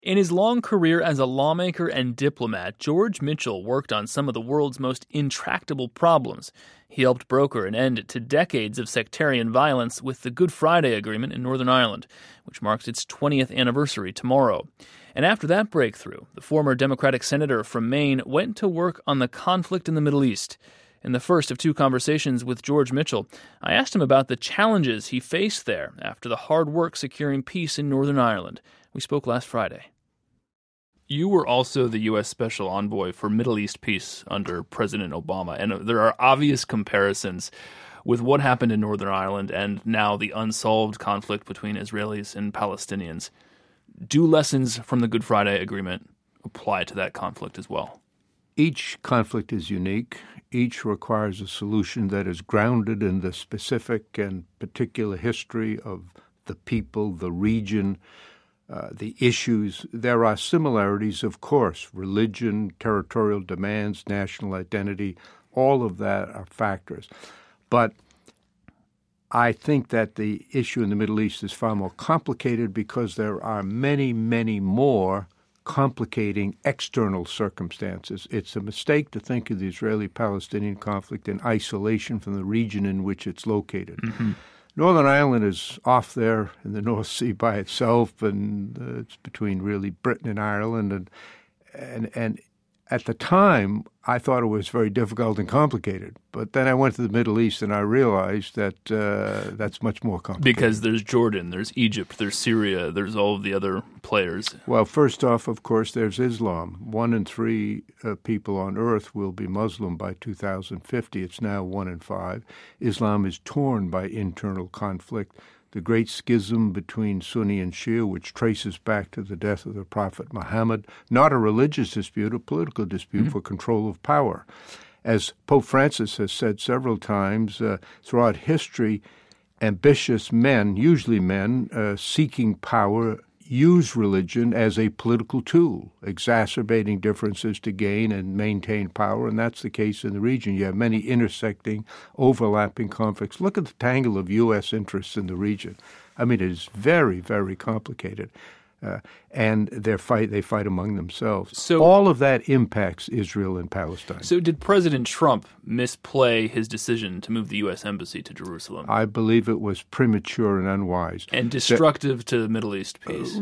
In his long career as a lawmaker and diplomat, George Mitchell worked on some of the world's most intractable problems. He helped broker an end to decades of sectarian violence with the Good Friday Agreement in Northern Ireland, which marks its 20th anniversary tomorrow. And after that breakthrough, the former Democratic senator from Maine went to work on the conflict in the Middle East. In the first of two conversations with George Mitchell, I asked him about the challenges he faced there after the hard work securing peace in Northern Ireland. We spoke last Friday. You were also the U.S. Special Envoy for Middle East peace under President Obama, and there are obvious comparisons with what happened in Northern Ireland and now the unsolved conflict between Israelis and Palestinians. Do lessons from the Good Friday Agreement apply to that conflict as well? Each conflict is unique. Each requires a solution that is grounded in the specific and particular history of the people, the region, the issues. There are similarities, of course, religion, territorial demands, national identity, all of that are factors. But I think that the issue in the Middle East is far more complicated because there are many, many more complicating external circumstances. It's a mistake to think of the Israeli-Palestinian conflict in isolation from the region in which it's located. Mm-hmm. Northern Ireland is off there in the North Sea by itself, and it's between really Britain and Ireland. And at the time, I thought it was very difficult and complicated. But then I went to the Middle East, and I realized that that's much more complicated. Because there's Jordan, there's Egypt, there's Syria, there's all of the other players. Well, first off, of course, there's Islam. 1 in 3 people on earth will be Muslim by 2050. It's now 1 in 5. Islam is torn by internal conflict. The great schism between Sunni and Shia, which traces back to the death of the Prophet Muhammad, not a religious dispute, a political dispute for control of power. As Pope Francis has said several times throughout history, ambitious men, usually men, seeking power, use religion as a political tool, exacerbating differences to gain and maintain power, and that's the case in the region. You have many intersecting, overlapping conflicts. Look at the tangle of U.S. interests in the region. I mean, it is very, very complicated, and they fight among themselves. So all of that impacts Israel and Palestine. So did President Trump misplay his decision to move the U.S. Embassy to Jerusalem? I believe it was premature and unwise. And destructive to the Middle East peace?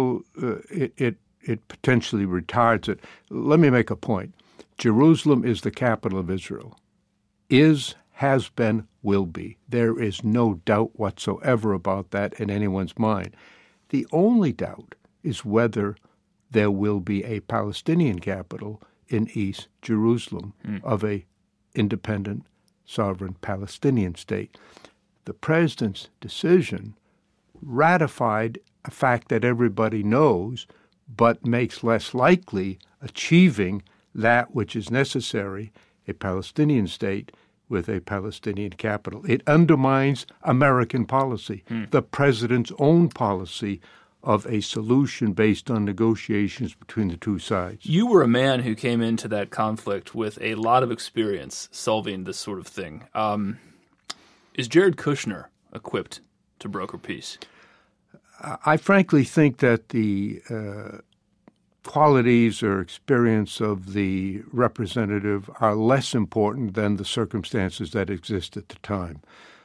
It potentially retards it. Let me make a point. Jerusalem is the capital of Israel. Has been, will be. There is no doubt whatsoever about that in anyone's mind. The only doubt is whether there will be a Palestinian capital in East Jerusalem of a independent, sovereign Palestinian state. The president's decision ratified a fact that everybody knows, but makes less likely achieving that which is necessary, a Palestinian state with a Palestinian capital. It undermines American policy, the president's own policy of a solution based on negotiations between the two sides. You were a man who came into that conflict with a lot of experience solving this sort of thing. Is Jared Kushner equipped to broker peace? I frankly think that the qualities or experience of the representative are less important than the circumstances that exist at the time.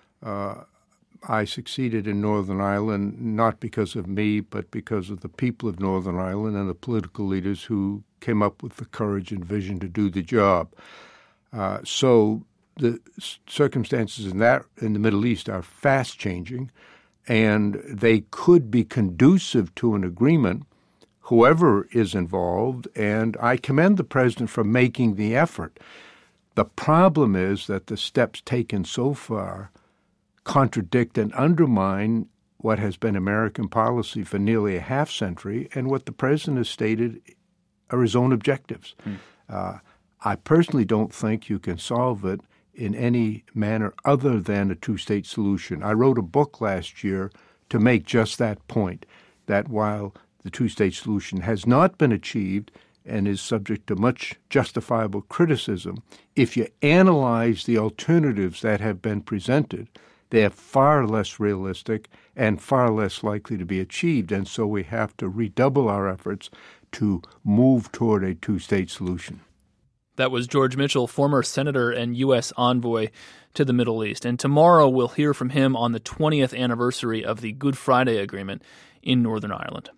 I succeeded in Northern Ireland not because of me, but because of the people of Northern Ireland and the political leaders who came up with the courage and vision to do the job. So the circumstances in the Middle East are fast changing, and they could be conducive to an agreement, whoever is involved, and I commend the president for making the effort. The problem is that the steps taken so far contradict and undermine what has been American policy for nearly a half century and what the president has stated are his own objectives. I personally don't think you can solve it in any manner other than a two-state solution. I wrote a book last year to make just that point, that while the two-state solution has not been achieved and is subject to much justifiable criticism, if you analyze the alternatives that have been presented, they're far less realistic and far less likely to be achieved. And so we have to redouble our efforts to move toward a two-state solution. That was George Mitchell, former senator and U.S. envoy to the Middle East. And tomorrow we'll hear from him on the 20th anniversary of the Good Friday Agreement in Northern Ireland.